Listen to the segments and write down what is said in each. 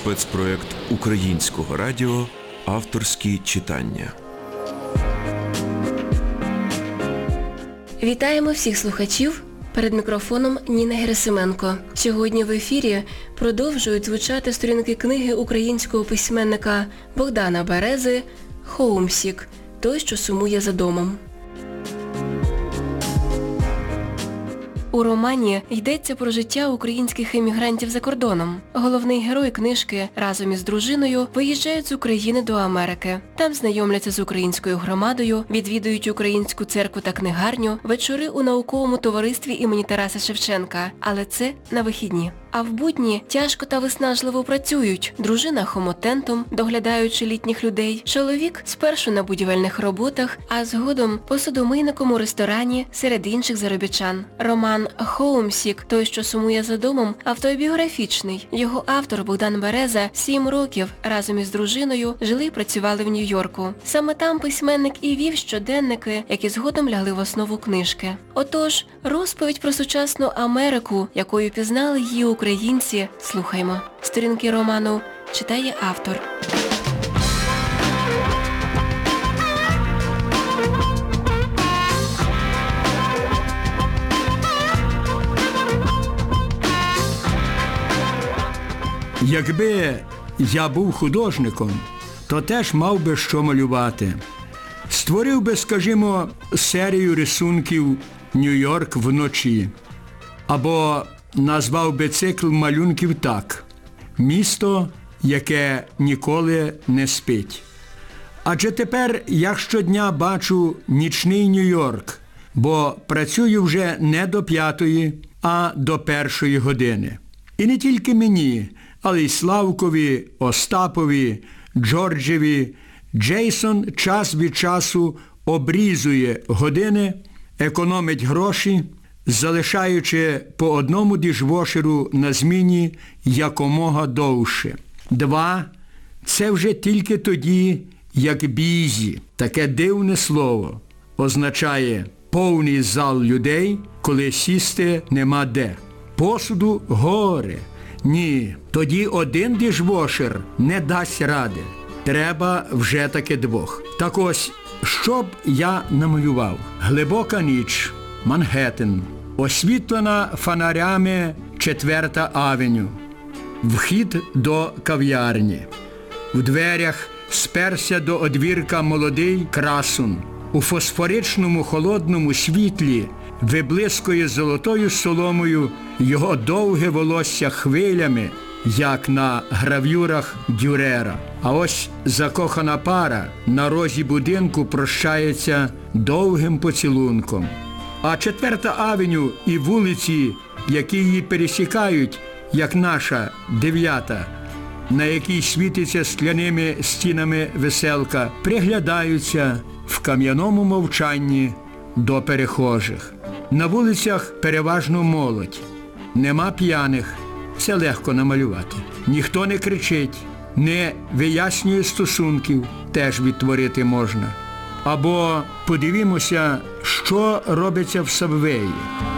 спецпроект Українського радіо «Авторські читання». Вітаємо всіх слухачів. Перед мікрофоном Ніна Герасименко. Сьогодні в ефірі продовжують звучати сторінки книги українського письменника Богдана Берези «Хоумсік. Той, що сумує за домом». У романі йдеться про життя українських емігрантів за кордоном. Головний герой книжки разом із дружиною виїжджають з України до Америки. Там знайомляться з українською громадою, відвідують українську церкву та книгарню, вечори у науковому товаристві імені Тараса Шевченка. Але це на вихідні. А в будні тяжко та виснажливо працюють. Дружина хомотентом, доглядаючи літніх людей. Чоловік спершу на будівельних роботах, а згодом посудомийником у ресторані серед інших заробітчан. Роман «Хоумсік. Той, що сумує за домом» автобіографічний. Його автор Богдан Береза 7 років разом із дружиною жили і працювали в Нью-Йорку. Саме там письменник і вів щоденники, які згодом лягли в основу книжки. Отож, розповідь про сучасну Америку, якою пізнали її українці, слухаймо. Сторінки роману читає автор. Якби я був художником, то теж мав би що малювати. Створив би, скажімо, серію рисунків «Нью-Йорк вночі». Або назвав би цикл малюнків так: «Місто, яке ніколи не спить». Адже тепер я щодня бачу нічний Нью-Йорк, бо працюю вже не до 5-ї, а до 1-ї години. І не тільки мені, але й Славкові, Остапові, Джорджеві, Джейсон час від часу обрізує години, економить гроші, залишаючи по одному дішвошеру на зміні якомога довше. 2 – це вже тільки тоді, як бізі, таке дивне слово, означає повний зал людей, коли сісти нема де. Посуду горе. Ні, тоді один дішвошер не дасть ради. Треба вже таки 2. Так ось, що б я намалював? Глибока ніч, Манхеттен, освітлена фонарями 4-та авеню, вхід до кав'ярні. В дверях сперся до одвірка молодий красун. У фосфоричному холодному світлі виблискує золотою соломою його довге волосся хвилями, як на гравюрах Дюрера. А ось закохана пара на розі будинку прощається довгим поцілунком. А 4-та авеню і вулиці, які її пересікають, як наша 9-та, на якій світиться скляними стінами веселка, приглядаються в кам'яному мовчанні до перехожих. На вулицях переважно молодь. Нема п'яних. Це легко намалювати. Ніхто не кричить, не вияснює стосунків, теж відтворити можна. Або подивімося, що робиться в Сабвеї.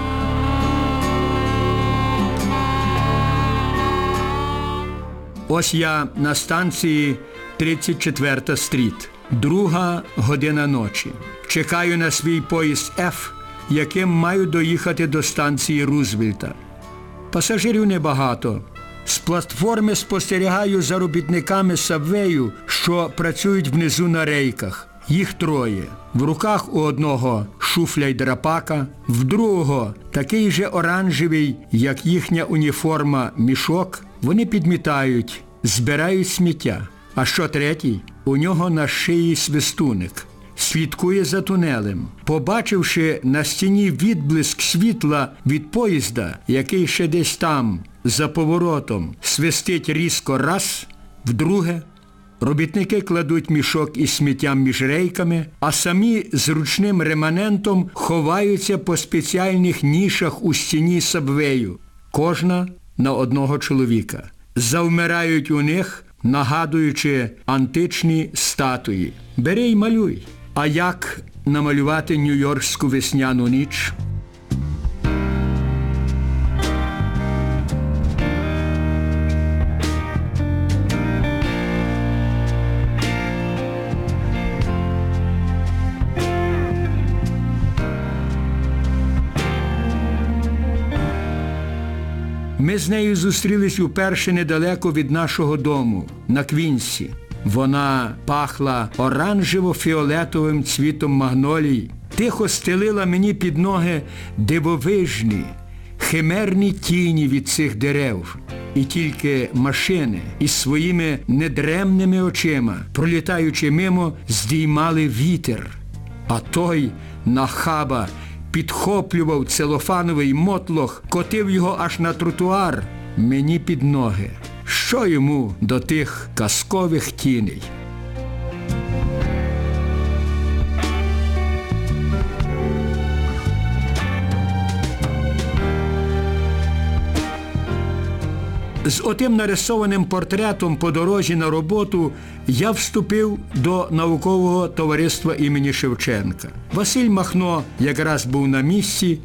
Ось я на станції 34-та стріт. 2 година ночі. Чекаю на свій поїзд F, яким маю доїхати до станції Рузвельта. Пасажирів небагато. З платформи спостерігаю за робітниками Сабвею, що працюють внизу на рейках. Їх 3. В руках у одного шуфля й драпака, в другого такий же оранжевий, як їхня уніформа, мішок. Вони підмітають, збирають сміття. А що 3? У нього на шиї свистуник. Слідкує за тунелем. Побачивши на стіні відблиск світла від поїзда, який ще десь там, за поворотом, свистить різко раз, вдруге, робітники кладуть мішок із сміттям між рейками, а самі з ручним реманентом ховаються по спеціальних нішах у стіні Сабвею, кожна на одного чоловіка. Завмирають у них, нагадуючи античні статуї. Бери й малюй. А як намалювати нью-йоркську весняну ніч? Ми з нею зустрілись уперше недалеко від нашого дому, на Квінсі. Вона пахла оранжево-фіолетовим цвітом магнолій, тихо стелила мені під ноги дивовижні, химерні тіні від цих дерев. І тільки машини із своїми недремними очима, пролітаючи мимо, здіймали вітер. А той нахаба підхоплював целофановий мотлох, котив його аж на тротуар мені під ноги. Що йому до тих казкових тіней? З отим нарисованим портретом по дорозі на роботу я вступив до наукового товариства імені Шевченка. Василь Махно якраз був на місці.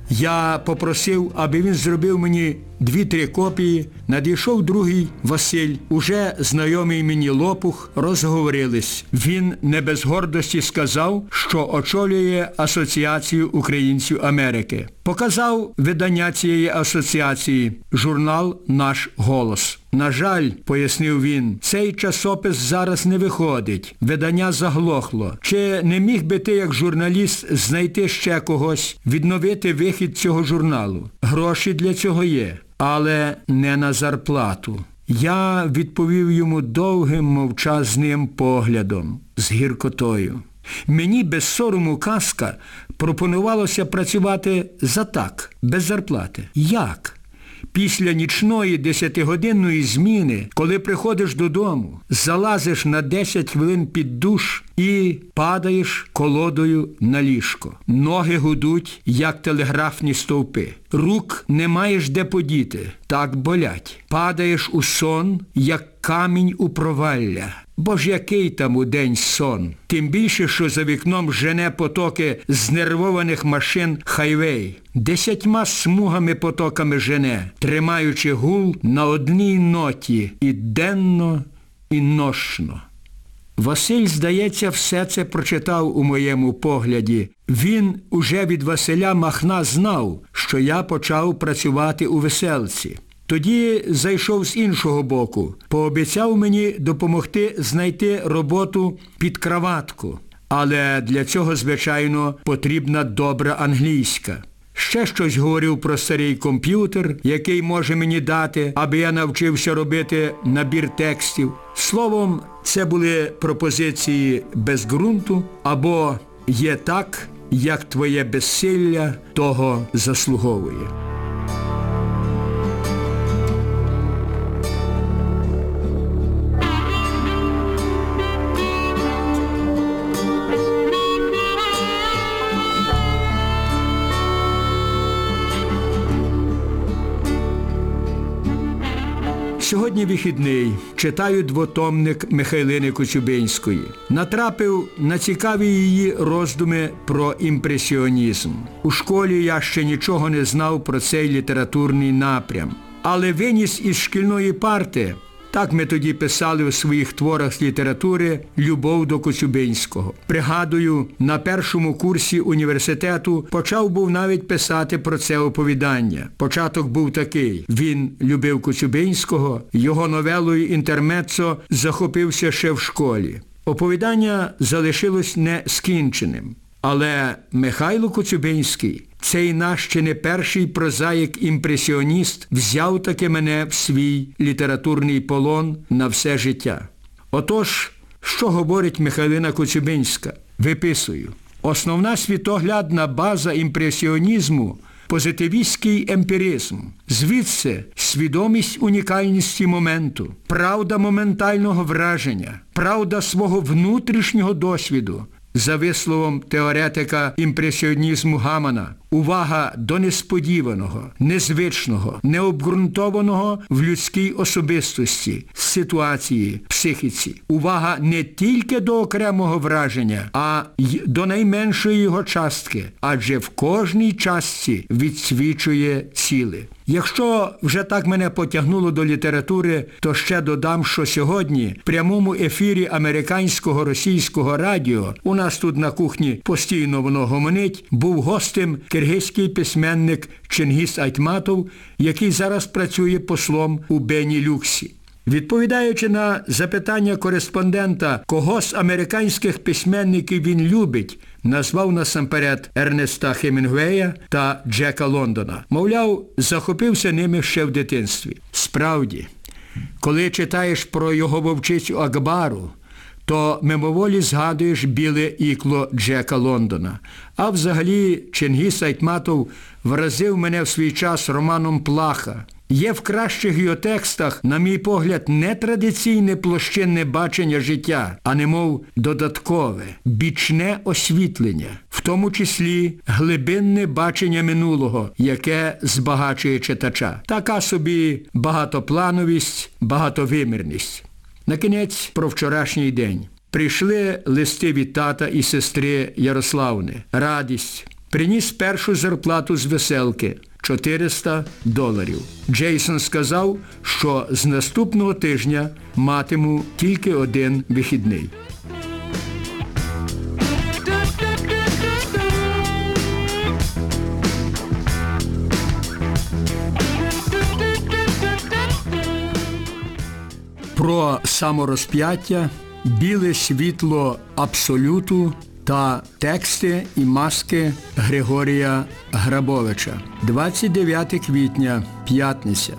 Я попросив, аби він зробив мені 2-3 копії. Надійшов другий Василь, уже знайомий мені Лопух, розговорились. Він не без гордості сказав, що очолює Асоціацію українців Америки. Показав видання цієї асоціації, журнал «Наш голос». На жаль, пояснив він, цей часопис зараз не виходить, видання заглохло. Чи не міг би ти, як журналіст, знайти ще когось, відновити вихід цього журналу? Гроші для цього є, але не на зарплату. Я відповів йому довгим мовчазним поглядом, з гіркотою. Мені без сорому казка пропонувалося працювати за так, без зарплати. Як? Після нічної 10-годинної зміни, коли приходиш додому, залазиш на 10 хвилин під душ і падаєш колодою на ліжко. Ноги гудуть, як телеграфні стовпи. Рук не маєш де подіти, так болять. Падаєш у сон, як камінь у провалля. Бо ж який там удень сон? Тим більше, що за вікном жене потоки знервованих машин хайвей. 10 смугами потоками жене, тримаючи гул на одній ноті і денно, і нощно. Василь, здається, все це прочитав у моєму погляді. Він уже від Василя Махна знав, що я почав працювати у Веселці. Тоді зайшов з іншого боку, пообіцяв мені допомогти знайти роботу під краватку. Але для цього, звичайно, потрібна добра англійська. Ще щось говорив про старий комп'ютер, який може мені дати, аби я навчився робити набір текстів. Словом, це були пропозиції без ґрунту або «є так, як твоє безсилля того заслуговує». Сьогодні вихідний, читаю двотомник Михайлини Коцюбинської. Натрапив на цікаві її роздуми про імпресіонізм. У школі я ще нічого не знав про цей літературний напрям. Але виніс із шкільної парти, так ми тоді писали у своїх творах з літератури, любов до Коцюбинського. Пригадую, на першому курсі університету почав був навіть писати про це оповідання. Початок був такий. Він любив Коцюбинського, його новелою «Інтермеццо» захопився ще в школі. Оповідання залишилось не скінченим. Але Михайло Коцюбинський, цей наш ще не перший прозаїк-імпресіоніст, взяв таки мене в свій літературний полон на все життя. Отож, що говорить Михайлина Коцюбинська? Виписую. Основна світоглядна база імпресіонізму – позитивістський емпіризм. Звідси свідомість унікальності моменту, правда моментального враження, правда свого внутрішнього досвіду, за висловом теоретика імпресіонізму Гамана, увага до несподіваного, незвичного, необґрунтованого в людській особистості, ситуації, психіці. Увага не тільки до окремого враження, а й до найменшої його частки, адже в кожній частці відсвічує ціле. Якщо вже так мене потягнуло до літератури, то ще додам, що сьогодні в прямому ефірі американського російського радіо, у нас тут на кухні постійно воно гомонить, був гостем керівник киргизький письменник Чингіс Айтматов, який зараз працює послом у Бенілюксі. Відповідаючи на запитання кореспондента, кого з американських письменників він любить, назвав насамперед Ернеста Хемінгуея та Джека Лондона. Мовляв, захопився ними ще в дитинстві. Справді, коли читаєш про його вовчицю Акбару, то мимоволі згадуєш біле ікло Джека Лондона. А взагалі Чингіс Айтматов вразив мене в свій час романом «Плаха». Є в кращих його текстах, на мій погляд, не традиційне площинне бачення життя, а немов додаткове, бічне освітлення, в тому числі глибинне бачення минулого, яке збагачує читача. Така собі багатоплановість, багатовимірність. Накінець, про вчорашній день. Прийшли листи від тата і сестри Ярославни. Радість. Приніс першу зарплату з веселки – $400. Джейсон сказав, що з наступного тижня матиму тільки один вихідний. Про саморозп'яття, біле світло абсолюту та тексти і маски Григорія Грабовича. 29 квітня, п'ятниця.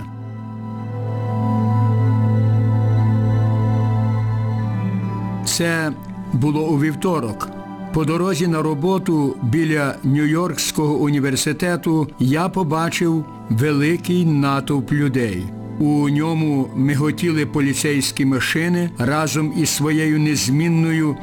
Це було у вівторок. По дорозі на роботу біля Нью-Йоркського університету я побачив великий натовп людей. У ньому миготіли поліцейські машини разом із своєю незмінною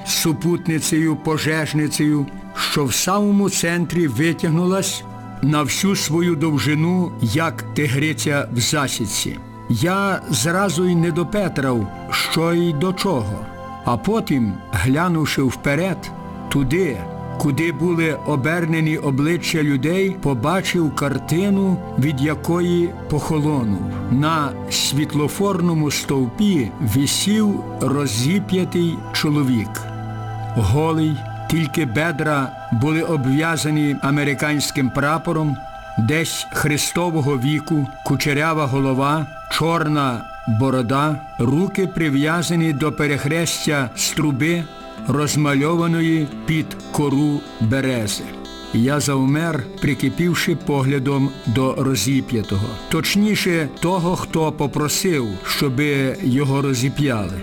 супутницею-пожежницею, що в самому центрі витягнулась на всю свою довжину, як тигриця в засідці. Я зразу й не допетрав, що й до чого. А потім, глянувши вперед, туди, куди були обернені обличчя людей, побачив картину, від якої похолонув. На світлофорному стовпі висів розіп'ятий чоловік. Голий, тільки бедра були обв'язані американським прапором, десь христового віку, кучерява голова, чорна борода, руки прив'язані до перехрестя струби, розмальованої під кору берези. Я завмер, прикипівши поглядом до розіп'ятого. Точніше, того, хто попросив, щоби його розіп'яли.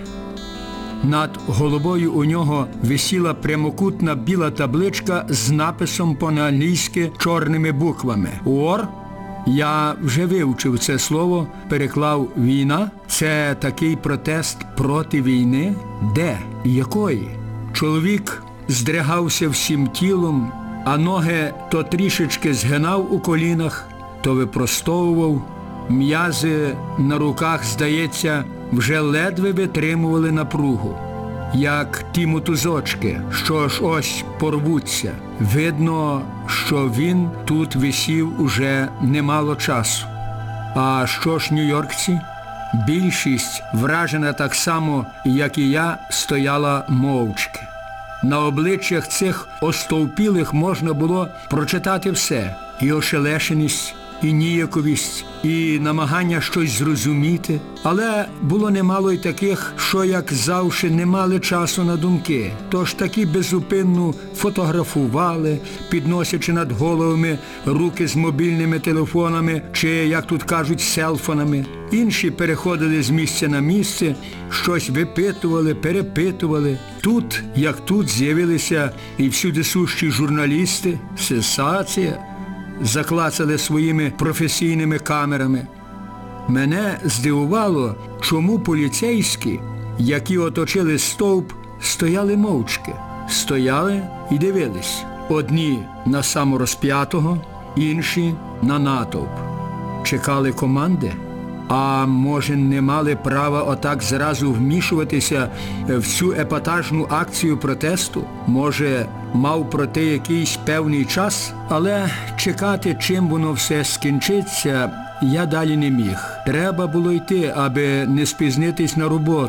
Над головою у нього висіла прямокутна біла табличка з написом по-англійськи чорними буквами «War». Я вже вивчив це слово, переклав «війна». Це такий протест проти війни? Де? Якої? Чоловік здригався всім тілом, а ноги то трішечки згинав у колінах, то випростовував. М'язи на руках, здається, вже ледве витримували напругу, як ті мотузочки, що ж ось порвуться. Видно, що він тут висів уже немало часу. А що ж нью-йоркці? Більшість, вражена так само, як і я, стояла мовчки. На обличчях цих остовпілих можна було прочитати все – і ошелешеність, і ніяковість, і намагання щось зрозуміти. Але було немало й таких, що, як завжди, не мали часу на думки. Тож такі безупинно фотографували, підносячи над головами руки з мобільними телефонами, чи, як тут кажуть, селфонами. Інші переходили з місця на місце, щось випитували, перепитували. Тут, як тут, з'явилися і всюди сущі журналісти. Сенсація. Заклацали своїми професійними камерами. Мене здивувало, чому поліцейські, які оточили стовп, стояли мовчки. Стояли і дивились. Одні на саморозп'ятого, інші на натовп. Чекали команди? А може, не мали права отак зразу вмішуватися в цю епатажну акцію протесту? Може, мав проте якийсь певний час? Але чекати, чим воно все скінчиться, я далі не міг. Треба було йти, аби не спізнитись на роботу.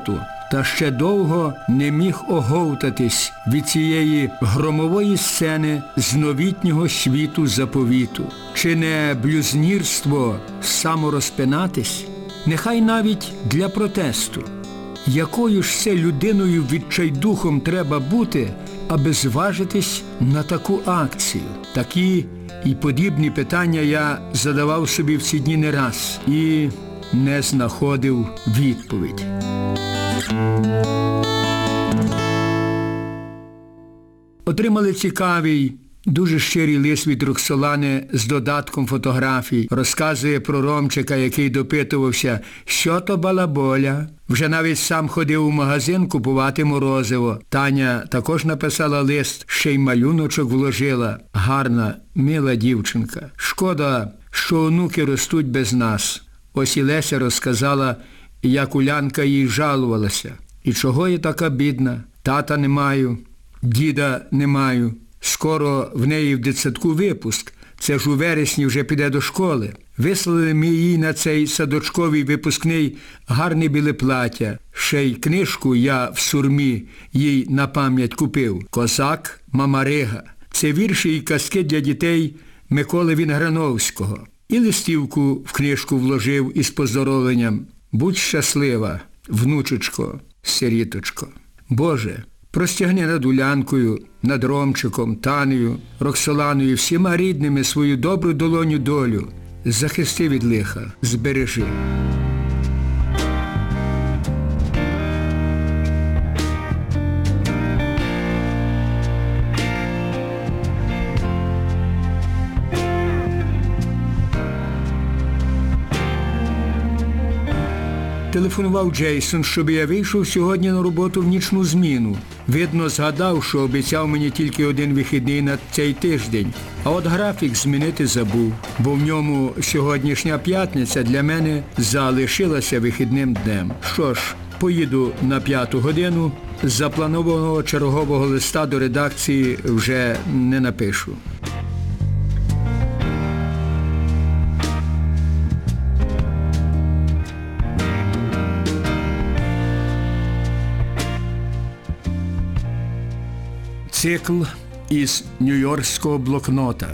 та ще довго не міг оговтатись від цієї громової сцени з новітнього світу заповіту. Чи не блюзнірство саморозпинатись? Нехай навіть для протесту. Якою ж це людиною відчайдухом треба бути, аби зважитись на таку акцію? Такі і подібні питання я задавав собі в ці дні не раз і не знаходив відповідь. Отримали цікавий, дуже щирий лист від Роксолани з додатком фотографій. Розказує про Ромчика, який допитувався, що то балаболя. Вже навіть сам ходив у магазин купувати морозиво. Таня також написала лист, ще й малюночок вложила. Гарна, мила дівчинка. Шкода, що онуки ростуть без нас. Ось і Леся розказала, як Улянка їй жалувалася. І чого я така бідна? Тата не маю, діда не маю. Скоро в неї в дитсадку випуск. Це ж у вересні вже піде до школи. Вислали ми їй на цей садочковий випускний гарне біле плаття. Ще й книжку я в сурмі їй на пам'ять купив. «Козак Мамарига». Це вірші і казки для дітей Миколи Вінграновського. І листівку в книжку вложив із поздоровленням. «Будь щаслива, внучечко, сиріточко». Боже, простягни над Улянкою, над Ромчиком, Танею, Роксоланою, всіма рідними свою добру долоню долю. Захисти від лиха, збережи. Телефонував Джейсон, щоб я вийшов сьогодні на роботу в нічну зміну. Видно, згадав, що обіцяв мені тільки один вихідний на цей тиждень. А от графік змінити забув, бо в ньому сьогоднішня п'ятниця для мене залишилася вихідним днем. Що ж, поїду на 5 годину, запланованого чергового листа до редакції вже не напишу. Цикл із нью-йоркського блокнота.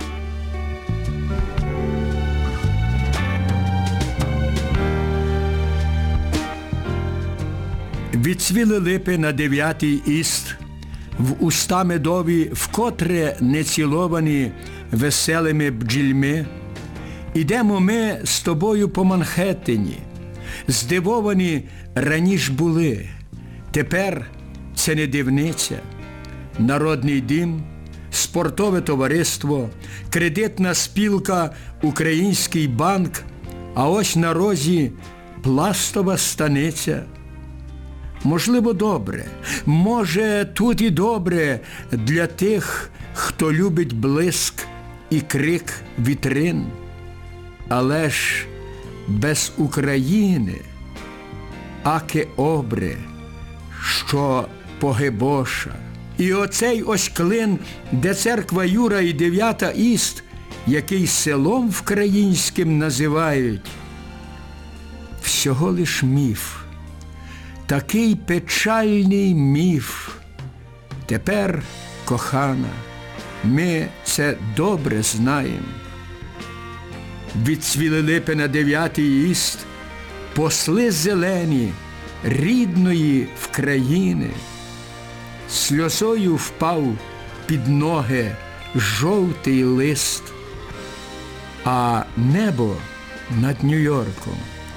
Відцвіли липи на 9-й іст, в уста медові, вкотре не ціловані веселими бджільми. Ідемо ми з тобою по Манхеттені, здивовані раніш були, тепер це не дивниця. Народний дім, спортове товариство, кредитна спілка, Український банк, а ось на розі пластова станиця. Можливо, добре, може, тут і добре для тих, хто любить блиск і крик вітрин. Але ж без України, аке обре, що погибоша. І оцей ось клин, де церква Юра і 9-та іст, який селом вкраїнським називають, всього лиш міф. Такий печальний міф. Тепер, кохана, ми це добре знаємо. Відцвіли липи на 9-й іст, посли зелені, рідної вкраїни. Сльозою впав під ноги жовтий лист, а небо над Нью-Йорком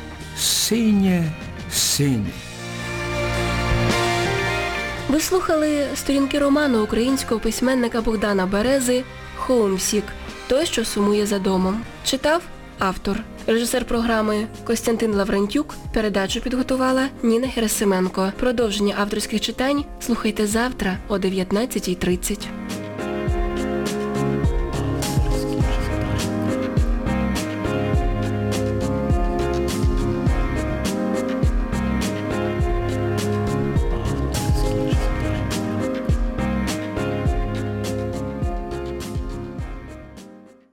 синє-синє. Ви слухали сторінки роману українського письменника Богдана Берези «Хоумсік. Той, що сумує за домом». Читав автор. Режисер програми Костянтин Лаврентюк. Передачу підготувала Ніна Герасименко. Продовження авторських читань слухайте завтра о 19:30.